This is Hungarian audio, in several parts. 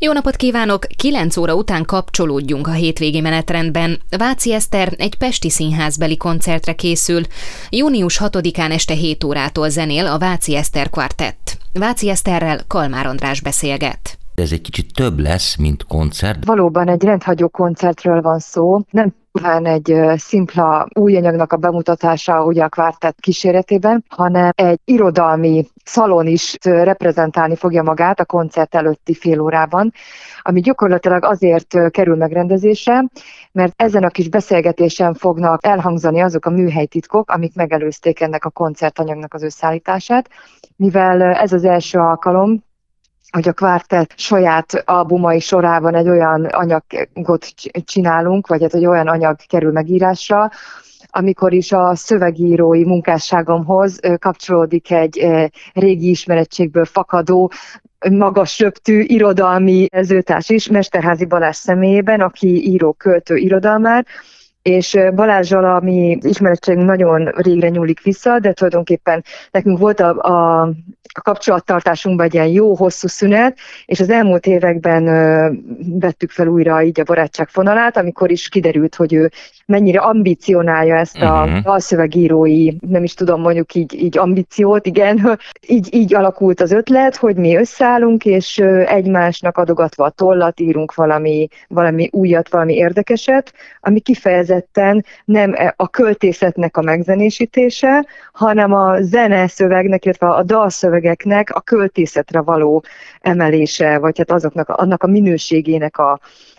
Jó napot kívánok! 9 óra után kapcsolódjunk a hétvégi menetrendben. Váci Eszter egy pesti színházbeli koncertre készül. Június 6-án este 7 órától zenél a Váci Eszter Quartett. Váci Eszterrel Kalmár András beszélget. Ez egy kicsit több lesz, mint koncert. Valóban egy rendhagyó koncertről van szó. Nem csupán egy szimpla új anyagnak a bemutatása ugye a Quartett kíséretében, hanem egy irodalmi szalon is reprezentálni fogja magát a koncert előtti fél órában, ami gyakorlatilag azért kerül megrendezésre, mert ezen a kis beszélgetésen fognak elhangzani azok a műhelytitkok, amik megelőzték ennek a koncertanyagnak az összeállítását, mivel ez az első alkalom, hogy a Quartett saját albumai sorában egy olyan anyagot csinálunk, vagy hát egy olyan anyag kerül megírásra, amikor is a szövegírói munkásságomhoz kapcsolódik egy régi ismerettségből fakadó, magas röptű irodalmi szerzőtárs is, Mesterházy Balázs személyében, aki író, költő, irodalmár, és Balázsral a mi ismerettségünk nagyon régre nyúlik vissza, de tulajdonképpen nekünk volt a kapcsolattartásunkban egy ilyen jó, hosszú szünet, és az elmúlt években vettük fel újra így a barátság fonalát, amikor is kiderült, hogy ő mennyire ambicionálja ezt a dalszövegírói, nem is tudom, mondjuk így ambíciót, igen, így alakult az ötlet, hogy mi összeállunk, és egymásnak adogatva a tollat írunk valami újat, valami érdekeset, ami kifejezetten nem a költészetnek a megzenésítése, hanem a zeneszövegnek, illetve a dalszövegeknek a költészetre való emelése, vagy hát annak a minőségének a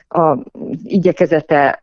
igyekezete,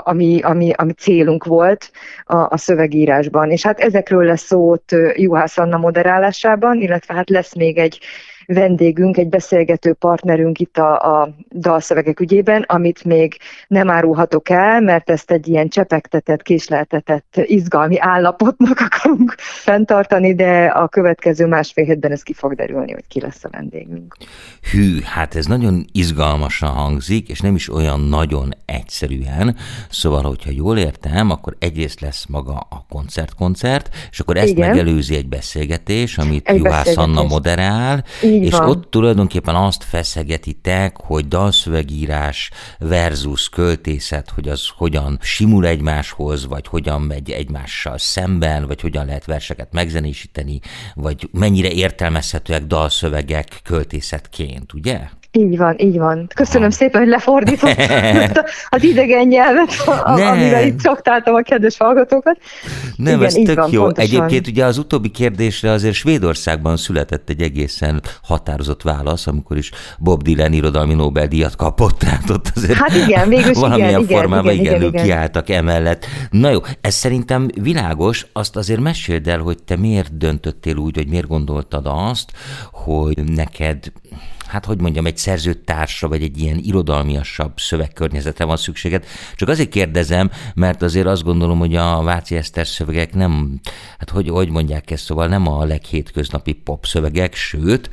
ami célunk volt a szövegírásban. És hát ezekről lesz szó Juhász Anna moderálásában, illetve hát lesz még egy vendégünk, egy beszélgető partnerünk itt a dalszövegek ügyében, amit még nem árulhatok el, mert ezt egy ilyen csepegtetett, késleltetett, izgalmi állapotnak akarunk fenntartani, de a következő másfél hétben ez ki fog derülni, hogy ki lesz a vendégünk. Hű, hát ez nagyon izgalmasan hangzik, és nem is olyan nagyon egyszerűen, szóval, hogyha jól értem, akkor egyrészt lesz maga a koncert, és akkor ezt megelőzi egy beszélgetés, amit Juhász Anna moderál, így és van. ott tulajdonképpen azt feszegetitek, hogy dalszövegírás versus költészet, hogy az hogyan simul egymáshoz, vagy hogyan megy egymással szemben, vagy hogyan lehet verseket megzenésíteni, vagy mennyire értelmezhetőek dalszövegek költészetként, ugye? Így van. Köszönöm szépen, hogy lefordítottam az idegen nyelvet, amire itt szoktáltam a kedves hallgatókat. Nem, igen, ez tök van, jó. pontosan. Egyébként ugye az utóbbi kérdésre azért Svédországban született egy egészen határozott válasz, amikor is Bob Dylan irodalmi Nobel-díjat kapott, tehát ott azért hát igen, végülis valamilyen formában igen. kiálltak emellett. Na jó, ez szerintem világos, azt azért meséld el, hogy te miért döntöttél úgy, vagy miért gondoltad azt, hogy neked, hát hogy mondjam, egy szerzőtársra, vagy egy ilyen irodalmiasabb szövegkörnyezetre van szükséged. Csak azért kérdezem, mert azért azt gondolom, hogy a Váci Eszter szövegek nem, hát hogy mondják ezt, szóval nem a leghétköznapi pop szövegek, sőt,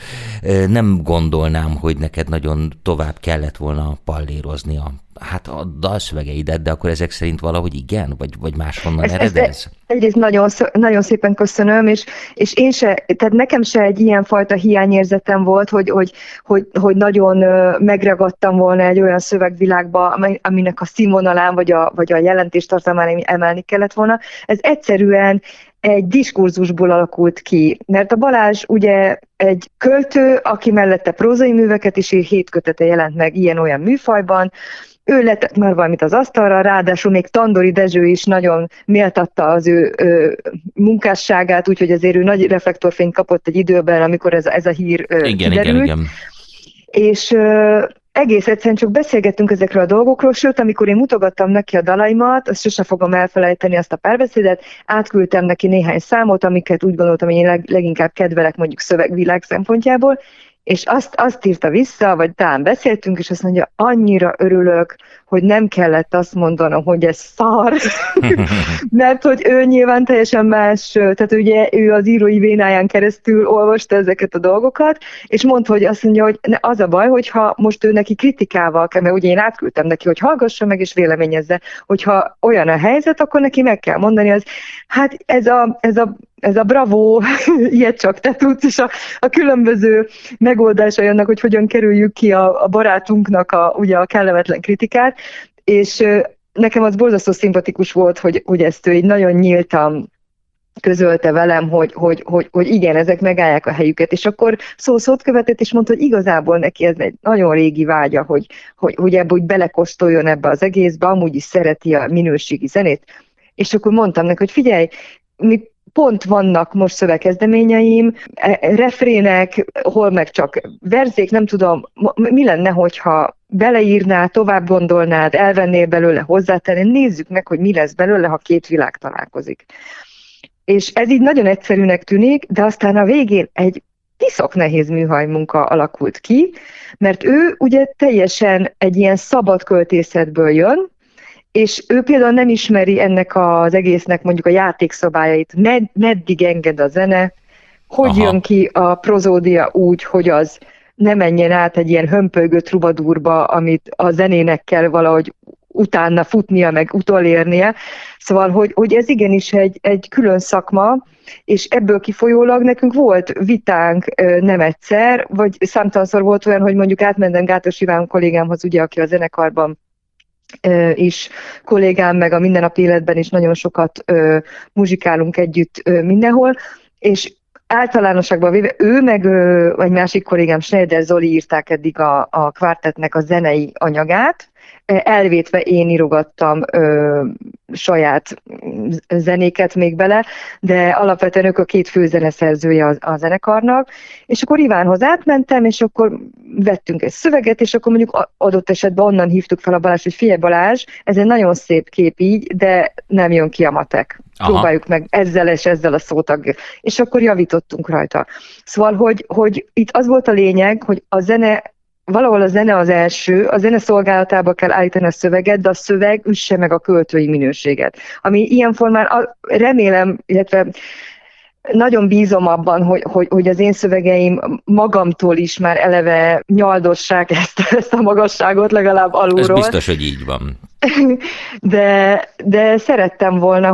nem gondolnám, hogy neked nagyon tovább kellett volna pallérozni a dalszövegeidet, de akkor ezek szerint valahogy igen? Vagy máshonnan eredez? Egyrészt nagyon szépen köszönöm, és én se, tehát nekem se egy ilyenfajta hiányérzetem volt, hogy nagyon megragadtam volna egy olyan szövegvilágba, aminek a színvonalán vagy a jelentéstartalmán emelni kellett volna. Ez egyszerűen egy diskurzusból alakult ki, mert a Balázs ugye egy költő, aki mellette prózai műveket is ír, 7 kötete jelent meg ilyen-olyan műfajban, ő letett már valamit az asztalra, ráadásul még Tandori Dezső is nagyon méltatta az ő munkásságát, úgyhogy azért ő nagy reflektorfényt kapott egy időben, amikor ez a hír kiderült. Igen. És egész egyszerűen csak beszélgettünk ezekről a dolgokról, sőt, amikor én mutogattam neki a dalaimat, azt sose fogom elfelejteni, azt a párbeszédet, átküldtem neki néhány számot, amiket úgy gondoltam, hogy én leginkább kedvelek mondjuk szövegvilág szempontjából, és azt írta vissza, vagy talán beszéltünk, és azt mondja, annyira örülök, hogy nem kellett azt mondanom, hogy ez szar, mert hogy ő nyilván teljesen más, tehát ugye ő az írói vénáján keresztül olvasta ezeket a dolgokat, és mondta, hogy azt mondja, hogy az a baj, hogyha most ő neki kritikával kell, mert ugye én átküldtem neki, hogy hallgassa meg és véleményezze, hogyha olyan a helyzet, akkor neki meg kell mondani, hát ez a ez a bravo, ilyet csak te tudsz, és a különböző megoldásai annak, hogy hogyan kerüljük ki a barátunknak ugye a kellemetlen kritikát, és nekem az borzasztó szimpatikus volt, hogy ezt ő így nagyon nyíltan közölte velem, hogy igen, ezek megállják a helyüket, és akkor szót követett, és mondta, hogy igazából neki ez egy nagyon régi vágya, hogy ebből úgy belekóstoljon ebbe az egészbe, amúgy is szereti a minőségi zenét, és akkor mondtam neki, hogy figyelj, mi pont vannak most szövegkezdeményeim, refrének, hol meg csak verzék, nem tudom, mi lenne, hogyha beleírnád, tovább gondolnád, elvennél belőle, hozzátenni, nézzük meg, hogy mi lesz belőle, ha két világ találkozik. És ez így nagyon egyszerűnek tűnik, de aztán a végén egy piszok nehéz műhajmunka alakult ki, mert ő ugye teljesen egy ilyen szabad költészetből jön, és ő például nem ismeri ennek az egésznek mondjuk a játékszabályait, meddig enged a zene, hogy jön ki a prozódia úgy, hogy az ne menjen át egy ilyen hömpölygő trubadúrba, amit a zenének kell valahogy utána futnia, meg utolérnie. Szóval, hogy ez igenis egy külön szakma, és ebből kifolyólag nekünk volt vitánk nem egyszer, vagy számtalanszor volt olyan, hogy mondjuk átmentem Gátos Iván kollégámhoz, ugye, aki a zenekarban is kollégám, meg a mindennapi életben is nagyon sokat muzsikálunk együtt mindenhol, és általánosságban véve ő meg egy másik kollégám, Schneider Zoli írták eddig a kvártettnek a zenei anyagát, elvétve én írogattam saját zenéket még bele, de alapvetően ők a két főzeneszerzője a zenekarnak, és akkor Ivánhoz átmentem, és akkor vettünk egy szöveget, és akkor mondjuk adott esetben onnan hívtuk fel a Balázs, hogy figyelj Balázs, ez egy nagyon szép kép így, de nem jön ki a matek. Aha. Próbáljuk meg ezzel és ezzel a szótag, és akkor javítottunk rajta. Szóval, hogy itt az volt a lényeg, hogy valahol a zene az első, a zene szolgálatába kell állítani a szöveget, de a szöveg üsse meg a költői minőséget. Ami ilyen formán remélem, illetve nagyon bízom abban, hogy az én szövegeim magamtól is már eleve nyaldossák ezt a magasságot legalább alulról. Ez biztos, hogy így van. De szerettem volna,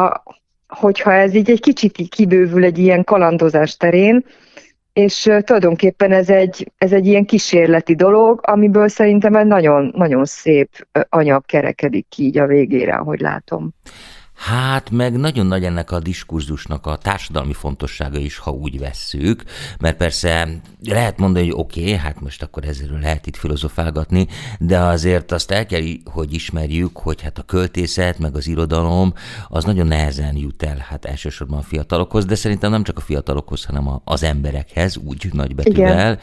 hogyha ez így egy kicsit így kibővül egy ilyen kalandozás terén, és tulajdonképpen ez egy ilyen kísérleti dolog, amiből szerintem egy nagyon, nagyon szép anyag kerekedik ki így a végére, ahogy látom. Hát meg nagyon nagy ennek a diskurzusnak a társadalmi fontossága is, ha úgy vesszük, mert persze lehet mondani, hogy oké, hát most akkor ezzel lehet itt filozofálgatni, de azért azt el kell, hogy ismerjük, hogy hát a költészet, meg az irodalom, az nagyon nehezen jut el, hát elsősorban a fiatalokhoz, de szerintem nem csak a fiatalokhoz, hanem az emberekhez, úgy nagybetűvel,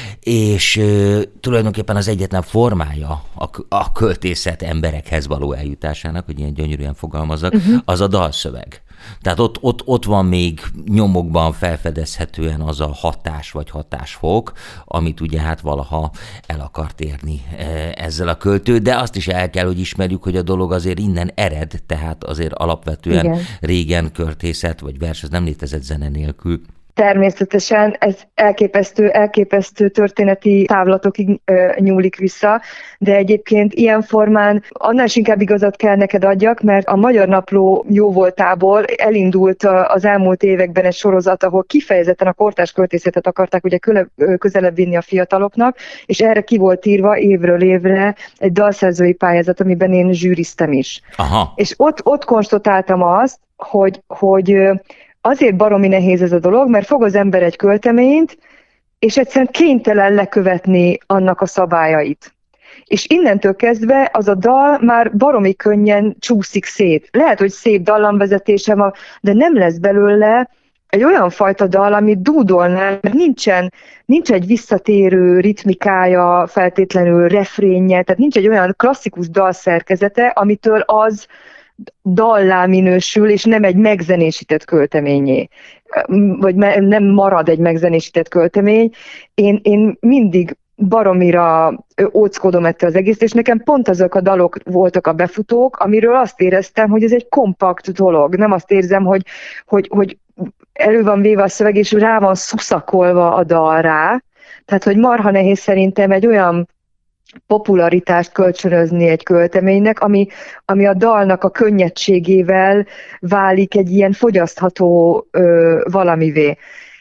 és tulajdonképpen az egyetlen formája a költészet emberekhez való eljutásának, hogy ilyen gyönyörűen fogalmazzak, az a dalszöveg. Tehát ott van még nyomokban felfedezhetően az a hatás vagy hatásfok, amit ugye hát valaha el akart érni ezzel a költő, de azt is el kell, hogy ismerjük, hogy a dolog azért innen ered, tehát azért alapvetően igen. Régen költészet vagy vers, az nem létezett zene nélkül. Természetesen ez elképesztő történeti távlatokig nyúlik vissza, de egyébként ilyen formán annál is inkább igazat kell neked adjak, mert a Magyar Napló jóvoltából elindult az elmúlt években egy sorozat, ahol kifejezetten a kortárs költészetet akarták ugye közelebb vinni a fiataloknak, és erre ki volt írva évről évre egy dalszerzői pályázat, amiben én zsűriztem is. Aha. És ott konstatáltam azt, hogy azért baromi nehéz ez a dolog, mert fog az ember egy költeményt, és egyszerűen kénytelen lekövetni annak a szabályait. És innentől kezdve az a dal már baromi könnyen csúszik szét. Lehet, hogy szép dallamvezetése van, de nem lesz belőle egy olyan fajta dal, amit dúdolná, mert nincs egy visszatérő ritmikája, feltétlenül refrénje, tehát nincs egy olyan klasszikus dalszerkezete, amitől az dallá minősül, és nem egy megzenésített költeményé, vagy nem marad egy megzenésített költemény. Én mindig baromira óckodom ettől az egész, és nekem pont azok a dalok voltak a befutók, amiről azt éreztem, hogy ez egy kompakt dolog. Nem azt érzem, hogy elő van véve a szöveg, és rá van szuszakolva a dal rá. Tehát, hogy marha nehéz szerintem egy olyan popularitást kölcsönözni egy költeménynek, ami a dalnak a könnyedségével válik egy ilyen fogyasztható valamivé.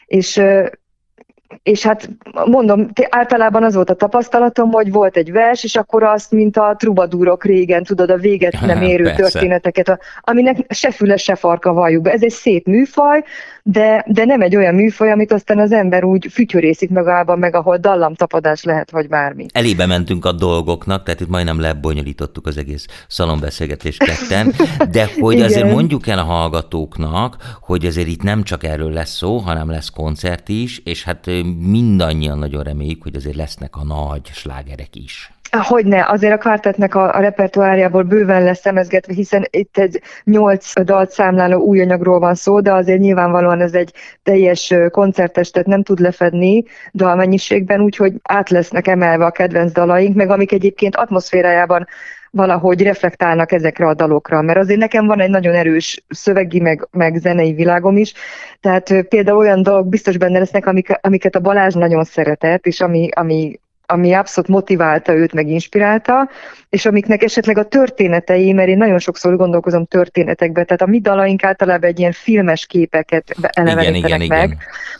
És hát mondom, általában az volt a tapasztalatom, hogy volt egy vers, és akkor azt, mint a trubadúrok régen, tudod, a véget nem érő történeteket, aminek se füle, se farka, valljuk be. Ez egy szép műfaj, de nem egy olyan műfaj, amit aztán az ember úgy fütyörészik magában, meg ahol dallamtapadás lehet, vagy bármi. Elébe mentünk a dolgoknak, tehát itt majdnem lebonyolítottuk az egész szalonbeszélgetést ketten, de hogy azért mondjuk el a hallgatóknak, hogy azért itt nem csak erről lesz szó, hanem lesz koncert is, és hát mindannyian nagyon reméljük, hogy azért lesznek a nagy slágerek is. Hogyne, azért a kvártettnek a repertoárjából bőven lesz szemezgetve, hiszen itt egy 8 dalt számláló új anyagról van szó, de azért nyilvánvalóan ez egy teljes koncertestet nem tud lefedni dalmennyiségben, úgyhogy át lesznek emelve a kedvenc dalaink, meg amik egyébként atmoszférájában valahogy reflektálnak ezekre a dalokra, mert azért nekem van egy nagyon erős szövegi, meg zenei világom is, tehát például olyan dolgok biztos benne lesznek, amiket a Balázs nagyon szeretett, és ami abszolút motiválta őt, meg inspirálta, és amiknek esetleg a történetei, mert én nagyon sokszor gondolkozom történetekbe, tehát a mi dalaink általában egy ilyen filmes képeket elevenítenek meg,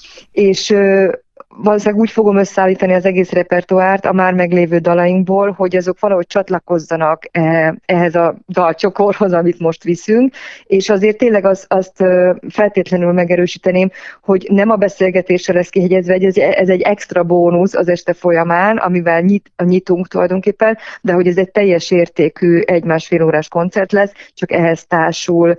és valószínűleg úgy fogom összeállítani az egész repertoárt a már meglévő dalainkból, hogy azok valahogy csatlakozzanak ehhez a dalcsokorhoz, amit most viszünk, és azért tényleg azt feltétlenül megerősíteném, hogy nem a beszélgetésre lesz kihegyezve, ez egy extra bónusz az este folyamán, amivel nyitunk tulajdonképpen, de hogy ez egy teljes értékű 1-1,5 órás koncert lesz, csak ehhez társul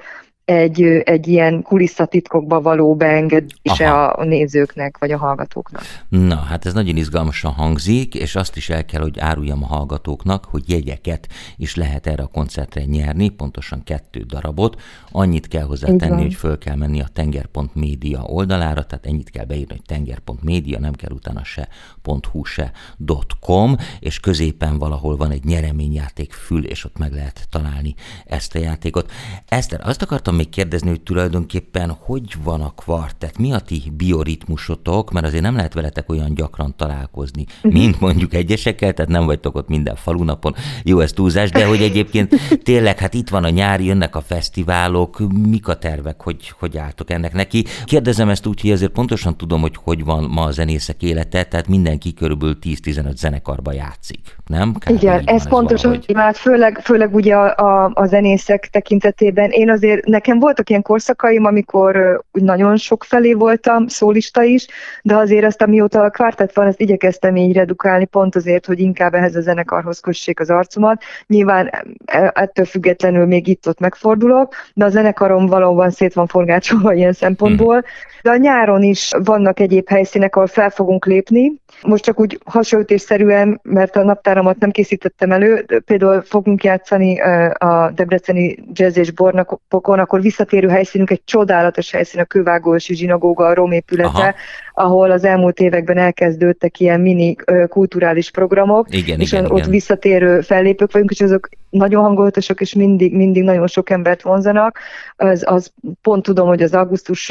egy ilyen kulisszatitkokba való beengedése a nézőknek, vagy a hallgatóknak. Na, hát ez nagyon izgalmasan hangzik, és azt is el kell, hogy áruljam a hallgatóknak, hogy jegyeket is lehet erre a koncertre nyerni, pontosan 2 darabot. Annyit kell hozzátenni, hogy föl kell menni a tenger.media oldalára, tehát ennyit kell beírni, hogy tenger.media, nem kell utána se .hu se .com, és középen valahol van egy nyereményjáték fül, és ott meg lehet találni ezt a játékot. Eszter, azt akartam még kérdezni, hogy tulajdonképpen hogy van a kvartett, mi a ti bioritmusotok, mert azért nem lehet veletek olyan gyakran találkozni, mint mondjuk egyesekkel, tehát nem vagytok ott minden falunapon, jó, ez túlzás, de hogy egyébként tényleg, hát itt van a nyár, jönnek a fesztiválok, mik a tervek, hogy álltok ennek neki? Kérdezem ezt úgy, hogy azért pontosan tudom, hogy van ma a zenészek élete, tehát mindenki körülbelül 10-15 zenekarba játszik, nem? Igen, ez pontosan, mert főleg ugye a zenészek tekintetében én azért nekem voltak ilyen korszakaim, amikor nagyon sok felé voltam, szólista is, de azért azt, amióta a kvártett van, ezt igyekeztem így redukálni, pont azért, hogy inkább ehhez a zenekarhoz kössék az arcomat. Nyilván ettől függetlenül még itt-ott megfordulok, de a zenekarom valóban szét van forgácsolva ilyen szempontból. De a nyáron is vannak egyéb helyszínek, ahol fel fogunk lépni. Most csak úgy hasonlítésszerűen, mert a naptáramat nem készítettem elő, például fogunk játszani a debreceni jazz és bornapokon, akkor visszatérő helyszínünk egy csodálatos helyszín, a Kővágósi zsinagóga, a Rom épülete, ahol az elmúlt években elkezdődtek ilyen mini kulturális programok, és ott visszatérő fellépők vagyunk, és azok nagyon hangolatosak, és mindig nagyon sok embert vonzanak. Az pont tudom, hogy az augusztus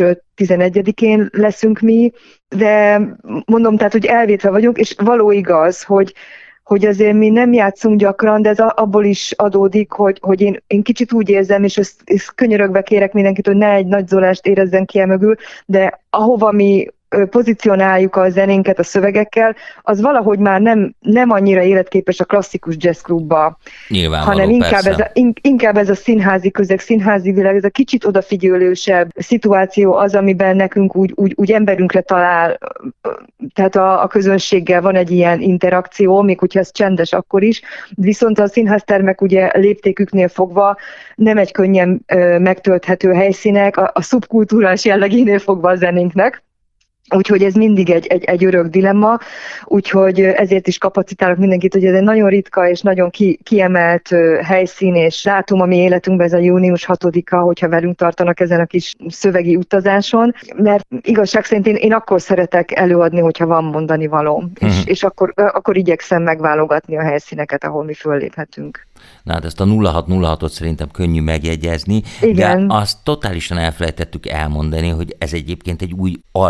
11-én leszünk mi, de mondom, tehát, hogy elvétve vagyunk, és való igaz, hogy azért mi nem játszunk gyakran, de ez abból is adódik, hogy én kicsit úgy érzem, és ezt könyörögve kérek mindenkit, hogy ne egy nagy zolást érezzen ki mögül, de ahova mi pozícionáljuk a zenénket a szövegekkel, az valahogy már nem annyira életképes a klasszikus jazzklubba, hanem inkább ez a színházi közeg, színházi világ, ez a kicsit odafigyelősebb szituáció az, amiben nekünk úgy emberünkre talál, tehát a közönséggel van egy ilyen interakció, még hogyha ez csendes akkor is, viszont a színháztermek ugye léptéküknél fogva nem egy könnyen megtölthető helyszínek, a szubkultúrás jellegénél fogva a zenénknek. Úgyhogy ez mindig egy örök dilemma, úgyhogy ezért is kapacitálok mindenkit, hogy ez egy nagyon ritka és nagyon kiemelt helyszín és dátum a mi életünkben, ez a június 6-a, hogyha velünk tartanak ezen a kis szövegi utazáson, mert igazság szerint én akkor szeretek előadni, hogyha van mondani valóm, és akkor igyekszem megválogatni a helyszíneket, ahol mi fölléphetünk. Na hát ezt a 0606-ot szerintem könnyű megjegyezni, igen. De azt totálisan elfelejtettük elmondani, hogy ez egyébként egy új albumi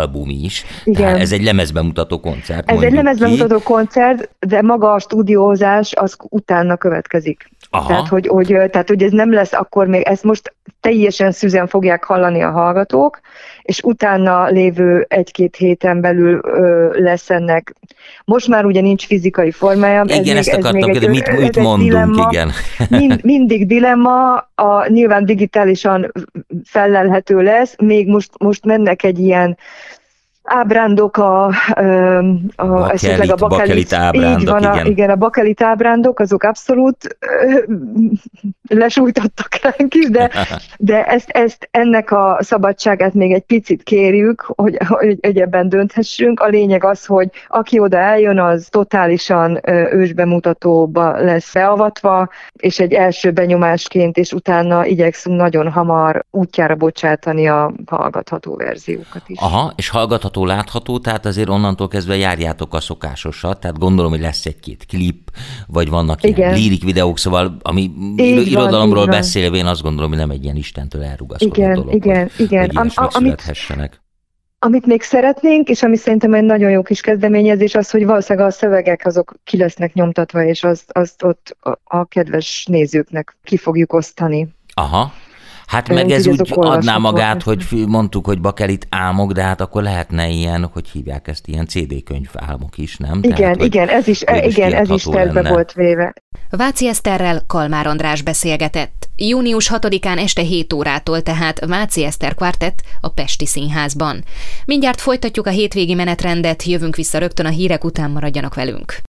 is. Igen. Tehát ez egy lemezbemutató koncert. Ez egy lemezbemutató koncert, de maga a stúdiózás az utána következik. Tehát hogy ez nem lesz akkor még, ezt most teljesen szüzen fogják hallani a hallgatók, és utána lévő 1-2 héten belül lesz ennek. Most már ugye nincs fizikai formája. Igen, ezt akartam, de mit mondunk, dilemma. Igen. Mindig dilemma, nyilván digitálisan fellelhető lesz, még most mennek egy ilyen ábrándok, esetleg a bakelit ábrándok, igen, a bakelit ábrándok, azok abszolút lesújtottak ránk is, de ennek a szabadságát még egy picit kérjük, hogy ebben dönthessünk. A lényeg az, hogy aki oda eljön, az totálisan ősbemutatóba lesz beavatva, és egy első benyomásként, és utána igyekszünk nagyon hamar útjára bocsátani a hallgatható verziókat is. Aha, és hallgatható, látható, tehát azért onnantól kezdve járjátok a szokásosat, tehát gondolom, hogy lesz 1-2 klip, vagy vannak ilyen lírik videók, szóval ami irodalomról beszélve, én azt gondolom, hogy nem egy ilyen Istentől elrugaszkodó dolog, igen. hogy ilyesmik születhessenek. Amit még szeretnénk, és ami szerintem egy nagyon jó kis kezdeményezés, az, hogy valószínűleg a szövegek azok ki lesznek nyomtatva, és azt ott a kedves nézőknek ki fogjuk osztani. Aha. Hát meg ez úgy adná magát, hogy mondtuk, hogy bakelit álmok, de hát akkor lehetne ilyen, hogy hívják ezt, ilyen CD-könyv álmok is, nem? Igen, ez is tervbe volt véve. Váci Eszterrel Kalmár András beszélgetett. Június 6-án este 7 órától tehát Váci Eszter Quartet a Pesti Színházban. Mindjárt folytatjuk a hétvégi menetrendet, jövünk vissza rögtön a hírek után, maradjanak velünk.